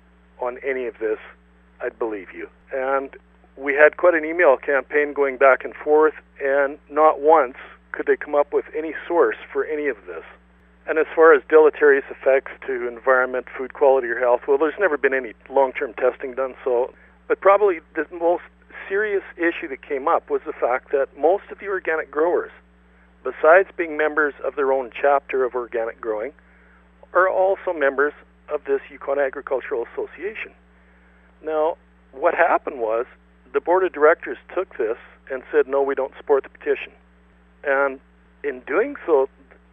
on any of this, I'd believe you. And we had quite an email campaign going back and forth, and not once could they come up with any source for any of this. And as far as deleterious effects to environment, food quality, or health, well, there's never been any long-term testing done. But probably the most serious issue that came up was the fact that most of the organic growers, besides being members of their own chapter of organic growing, are also members of this Yukon Agricultural Association. Now, what happened was the board of directors took this and said, no, we don't support the petition. And in doing so,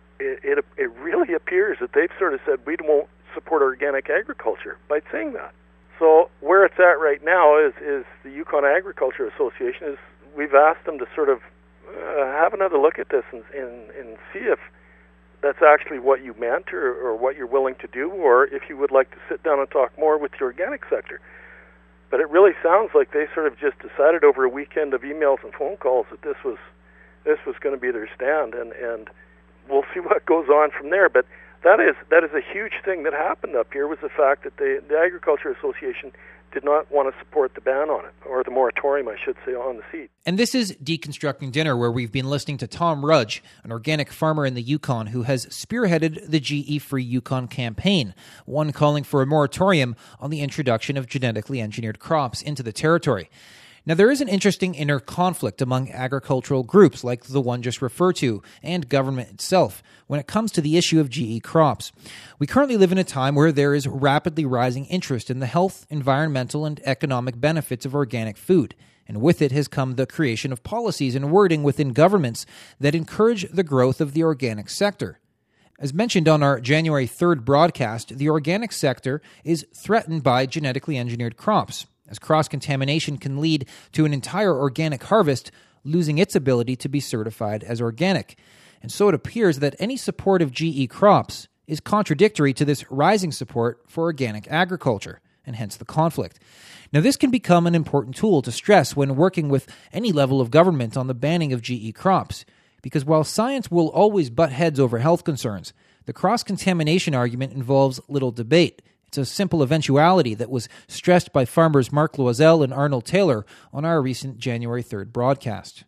it really appears that they've sort of said, we won't support organic agriculture by saying that. So where it's at right now is the Yukon Agriculture Association is, we've asked them to sort of have another look at this and see if that's actually what you meant or what you're willing to do, or if you would like to sit down and talk more with the organic sector. But it really sounds like they sort of just decided over a weekend of emails and phone calls that this was going to be their stand, and we'll see what goes on from there. But that is a huge thing that happened up here, was the fact that the Agriculture Association did not want to support the ban on it, or the moratorium, I should say, on the seed. And this is Deconstructing Dinner, where we've been listening to Tom Rudge, an organic farmer in the Yukon who has spearheaded the GE Free Yukon campaign, one calling for a moratorium on the introduction of genetically engineered crops into the territory. Now, there is an interesting inner conflict among agricultural groups like the one just referred to and government itself when it comes to the issue of GE crops. We currently live in a time where there is rapidly rising interest in the health, environmental, and economic benefits of organic food. And with it has come the creation of policies and wording within governments that encourage the growth of the organic sector. As mentioned on our January 3rd broadcast, the organic sector is threatened by genetically engineered crops, as cross-contamination can lead to an entire organic harvest losing its ability to be certified as organic. And so it appears that any support of GE crops is contradictory to this rising support for organic agriculture, and hence the conflict. Now, this can become an important tool to stress when working with any level of government on the banning of GE crops, because while science will always butt heads over health concerns, the cross-contamination argument involves little debate. It's a simple eventuality that was stressed by farmers Mark Loisel and Arnold Taylor on our recent January 3rd broadcast.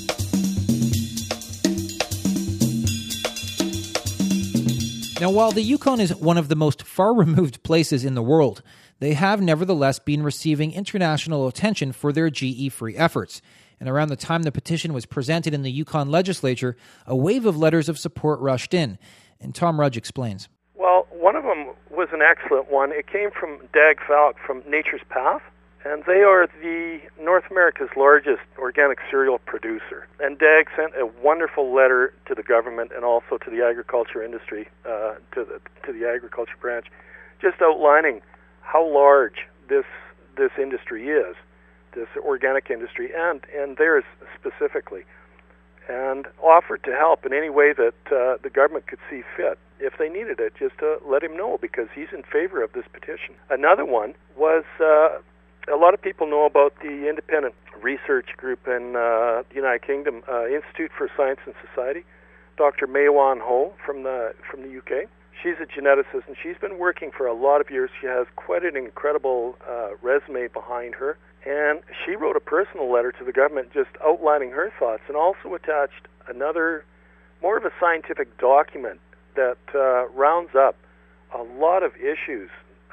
Now, while the Yukon is one of the most far-removed places in the world, they have nevertheless been receiving international attention for their GE-free efforts. And around the time the petition was presented in the Yukon legislature, a wave of letters of support rushed in. And Tom Rudge explains. Well, one of them was an excellent one. It came from Dag Falk from Nature's Path, and they are the North America's largest organic cereal producer. And Dag sent a wonderful letter to the government and also to the agriculture industry, to the agriculture branch, just outlining how large this industry is, this organic industry, and theirs specifically, and offered to help in any way that the government could see fit. If they needed it, just to let him know, because he's in favor of this petition. Another one was, a lot of people know about the independent research group in the United Kingdom, Institute for Science and Society, Dr. Mae Wan Ho from the UK. She's a geneticist, and she's been working for a lot of years. She has quite an incredible resume behind her, and she wrote a personal letter to the government just outlining her thoughts, and also attached another, more of a scientific document that rounds up a lot of issues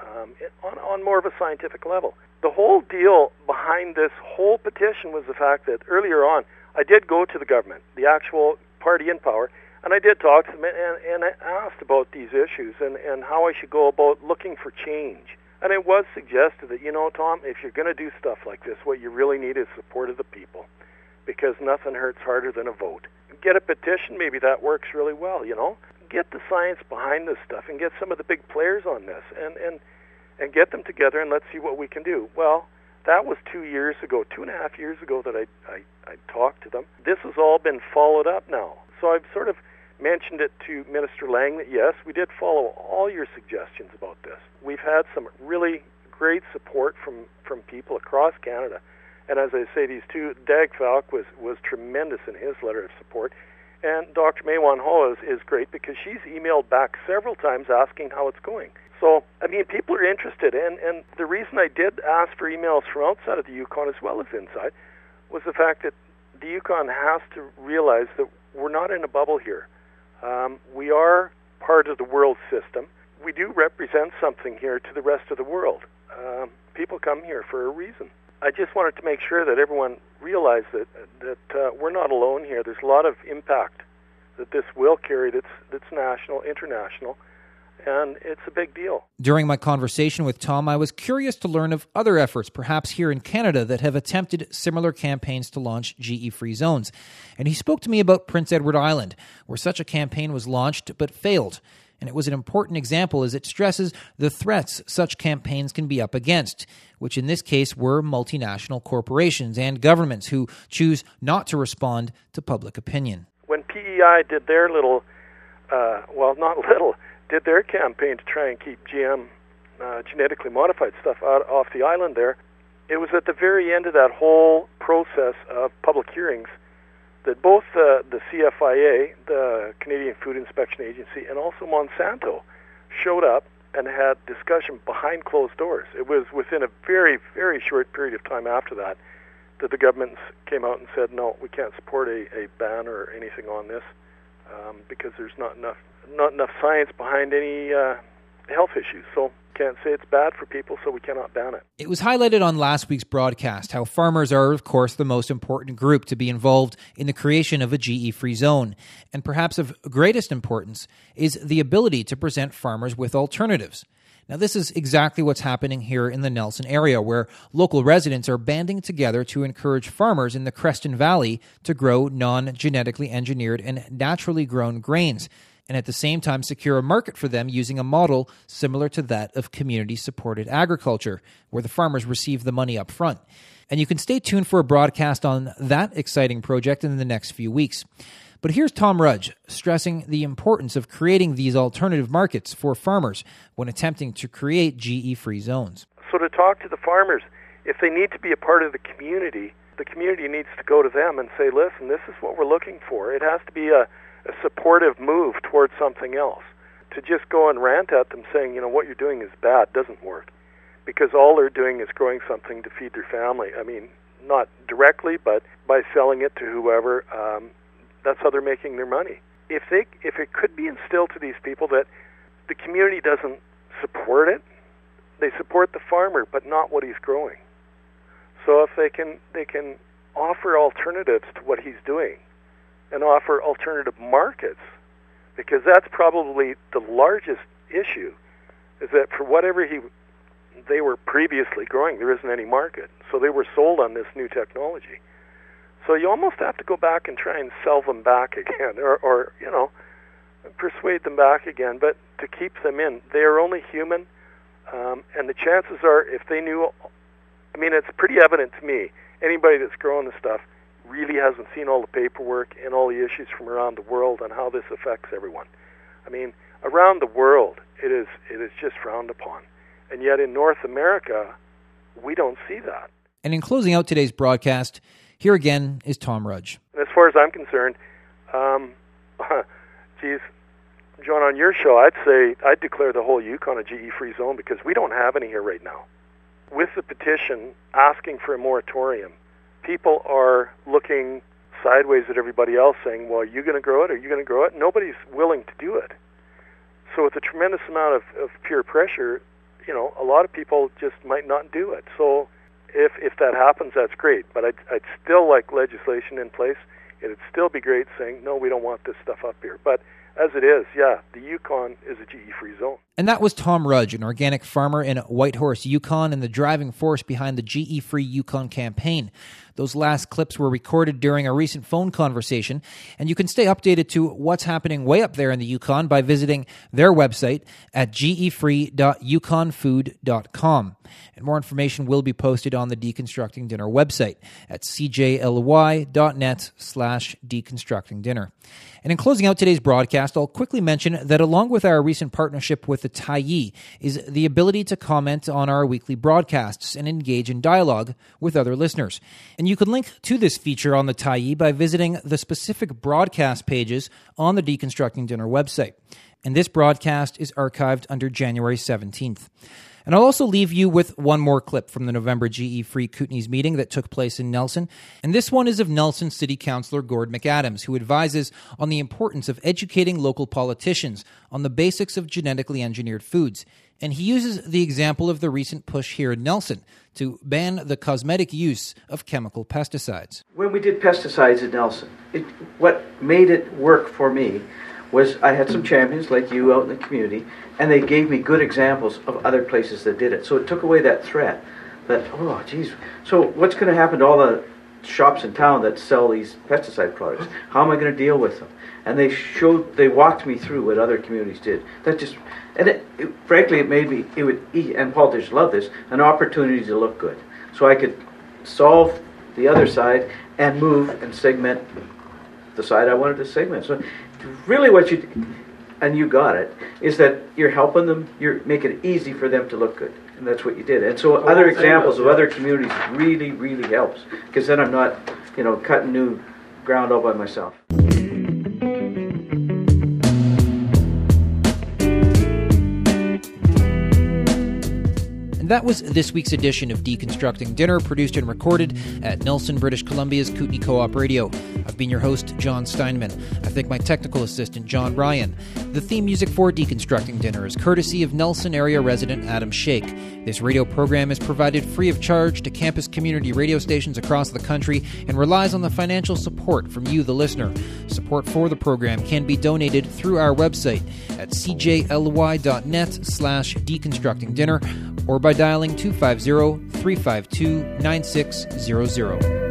on more of a scientific level. The whole deal behind this whole petition was the fact that earlier on, I did go to the government, the actual party in power, and I did talk to them and I asked about these issues and how I should go about looking for change. And it was suggested that, Tom, if you're going to do stuff like this, what you really need is support of the people, because nothing hurts harder than a vote. Get a petition, maybe that works really well, Get the science behind this stuff and get some of the big players on this and get them together and let's see what we can do. Well, that was 2.5 years ago that I talked to them. This has all been followed up now. So I've sort of mentioned it to Minister Lang that, yes, we did follow all your suggestions about this. We've had some really great support from people across Canada. And as I say, these two, Dag Falk was tremendous in his letter of support. And Dr. Mae Wan Ho is great because she's emailed back several times asking how it's going. So, people are interested. And the reason I did ask for emails from outside of the Yukon as well as inside was the fact that the Yukon has to realize that we're not in a bubble here. We are part of the world system. We do represent something here to the rest of the world. People come here for a reason. I just wanted to make sure that everyone realized that we're not alone here. There's a lot of impact that this will carry that's national, international, and it's a big deal. During my conversation with Tom, I was curious to learn of other efforts, perhaps here in Canada, that have attempted similar campaigns to launch GE-free zones. And he spoke to me about Prince Edward Island, where such a campaign was launched but failed. And it was an important example as it stresses the threats such campaigns can be up against, which in this case were multinational corporations and governments who choose not to respond to public opinion. When PEI did their did their campaign to try and keep GM, genetically modified stuff off the island there, it was at the very end of that whole process of public hearings that both the CFIA, the Canadian Food Inspection Agency, and also Monsanto showed up and had discussion behind closed doors. It was within a very, very short period of time after that the governments came out and said, no, we can't support a ban or anything on this because there's not enough science behind any health issues. So can't say it's bad for people, so we cannot ban it. It was highlighted on last week's broadcast how farmers are, of course, the most important group to be involved in the creation of a GE-free zone. And perhaps of greatest importance is the ability to present farmers with alternatives. Now, this is exactly what's happening here in the Nelson area, where local residents are banding together to encourage farmers in the Creston Valley to grow non-genetically engineered and naturally grown grains, and at the same time secure a market for them using a model similar to that of community-supported agriculture, where the farmers receive the money up front. And you can stay tuned for a broadcast on that exciting project in the next few weeks. But here's Tom Rudge stressing the importance of creating these alternative markets for farmers when attempting to create GE-free zones. So to talk to the farmers, if they need to be a part of the community needs to go to them and say, listen, this is what we're looking for. It has to be a supportive move towards something else. To just go and rant at them saying, what you're doing is bad, doesn't work. Because all they're doing is growing something to feed their family. I mean, not directly, but by selling it to whoever, that's how they're making their money. If it could be instilled to these people that the community doesn't support it, they support the farmer, but not what he's growing. So if they can offer alternatives to what he's doing and offer alternative markets, because that's probably the largest issue, is that for whatever they were previously growing, there isn't any market. So they were sold on this new technology. So you almost have to go back and try and sell them back again, or persuade them back again. But to keep them in, they are only human, and the chances are, if they knew, it's pretty evident to me, anybody that's growing this stuff really hasn't seen all the paperwork and all the issues from around the world on how this affects everyone. Around the world, it is just frowned upon, and yet in North America, we don't see that. And in closing out today's broadcast, here again is Tom Rudge. As far as I'm concerned, John, on your show, I'd declare the whole Yukon a GE-free zone because we don't have any here right now. With the petition asking for a moratorium, people are looking sideways at everybody else saying, well, are you going to grow it? Are you going to grow it? Nobody's willing to do it. So with a tremendous amount of peer pressure, a lot of people just might not do it. So if that happens, that's great. But I'd still like legislation in place. It'd still be great saying, no, we don't want this stuff up here. But as it is, the Yukon is a GE-free zone. And that was Tom Rudge, an organic farmer in Whitehorse, Yukon, and the driving force behind the GE-free Yukon campaign. Those last clips were recorded during a recent phone conversation, and you can stay updated to what's happening way up there in the Yukon by visiting their website at gefree.yukonfood.com. And more information will be posted on the Deconstructing Dinner website at cjly.net/deconstructingdinner. And in closing out today's broadcast, I'll quickly mention that along with our recent partnership with the Tyee is the ability to comment on our weekly broadcasts and engage in dialogue with other listeners. And you can link to this feature on the Tyee by visiting the specific broadcast pages on the Deconstructing Dinner website. And this broadcast is archived under January 17th. And I'll also leave you with one more clip from the November GE-free Kootenays meeting that took place in Nelson. And this one is of Nelson City Councillor Gord McAdams, who advises on the importance of educating local politicians on the basics of genetically engineered foods. And he uses the example of the recent push here in Nelson to ban the cosmetic use of chemical pesticides. When we did pesticides in Nelson, what made it work for me was I had some champions like you out in the community, and they gave me good examples of other places that did it. So it took away that threat that, oh, geez, so what's going to happen to all the shops in town that sell these pesticide products? How am I going to deal with them? And they walked me through what other communities did. Frankly, it made me, and politicians love this, an opportunity to look good. So I could solve the other side and move and segment the side I wanted to segment. So really what you, and you got it, is that you're helping them, you're making it easy for them to look good. And that's what you did. And so other examples of other communities really, really helps. Because then I'm not, cutting new ground all by myself. And that was this week's edition of Deconstructing Dinner, produced and recorded at Nelson, British Columbia's Kootenai Co-op Radio. I've been your host, John Steinman. I thank my technical assistant, John Ryan. The theme music for Deconstructing Dinner is courtesy of Nelson area resident Adam Shake. This radio program is provided free of charge to campus community radio stations across the country and relies on the financial support from you, the listener. Support for the program can be donated through our website at cjly.net/deconstructingdinner or by dialing 250-352-9600.